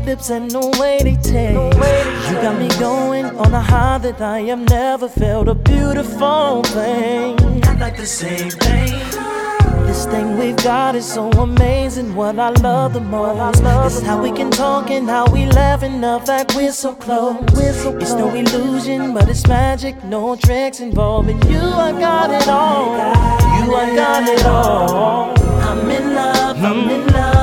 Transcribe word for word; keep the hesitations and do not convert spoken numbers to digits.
lips and the way they taste. You got me going on a high that I have never felt. A beautiful thing. Not like the same thing. This thing we've got is so amazing. What I love the most is how we can talk and how we laugh and the fact we're so close. It's no illusion, but it's magic. No tricks involving you. I got it all. You, I got it all. I'm in love, I'm in love.